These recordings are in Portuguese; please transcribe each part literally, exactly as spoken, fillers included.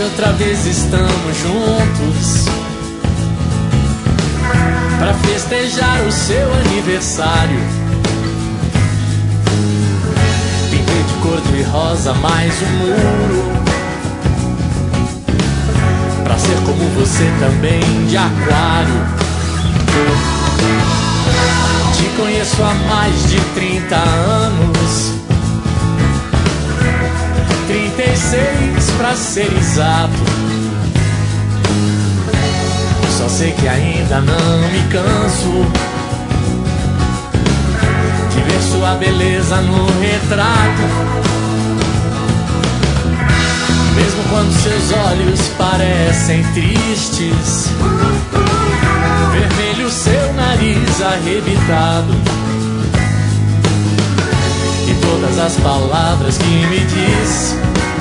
outra vez estamos juntos pra festejar o seu aniversário. Pintei de cor de rosa mais um muro pra ser como você também, de aquário. Te conheço há mais de trinta anos, trinta e seis pra ser exato. Só sei que ainda não me canso de ver sua beleza no retrato. Mesmo quando seus olhos parecem tristes, vermelho seu nariz arrebitado, e todas as palavras que me diz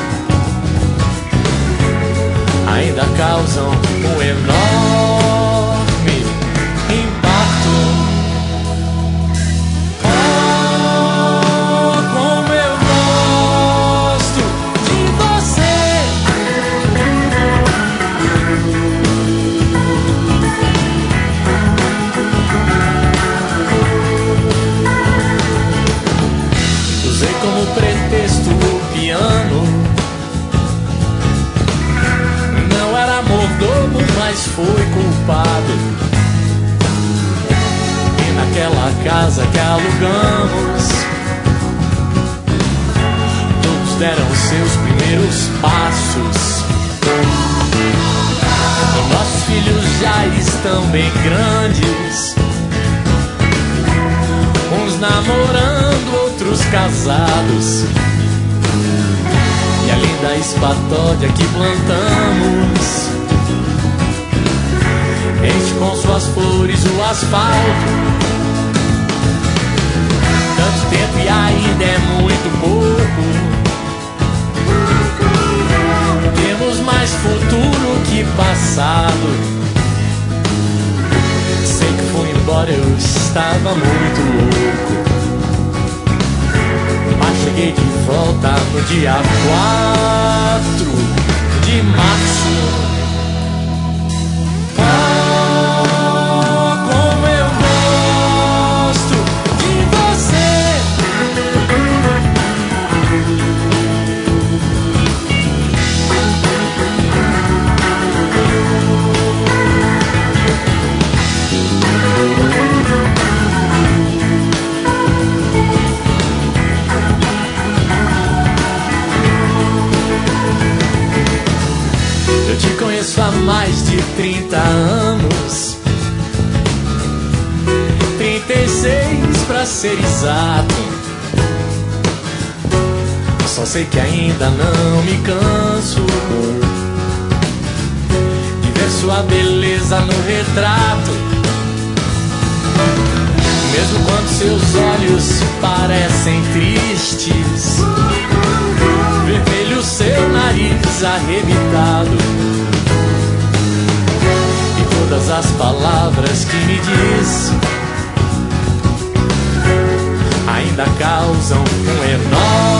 ainda causam um enorme impacto. Oh, como eu gosto de você. Usei como pretexto o piano. Não era mordomo, mas foi culpado. E naquela casa que alugamos, todos deram seus primeiros passos. E nossos filhos já estão bem grandes, uns namorando, outros casados. E a linda espatódia que plantamos enche com suas flores o asfalto. Tanto tempo e ainda é muito pouco. Temos mais futuro que passado. Sei que fui embora, eu estava muito louco, mas cheguei de volta no dia quatro de março. Oh, como eu gosto de você. Eu te conheço há mais de trinta anos, trinta e seis pra ser exato. Só sei que ainda não me canso de ver sua beleza no retrato. Mesmo quando seus olhos parecem tristes, vermelho seu nariz arrebitado, e todas as palavras que me diz ainda causam um enorme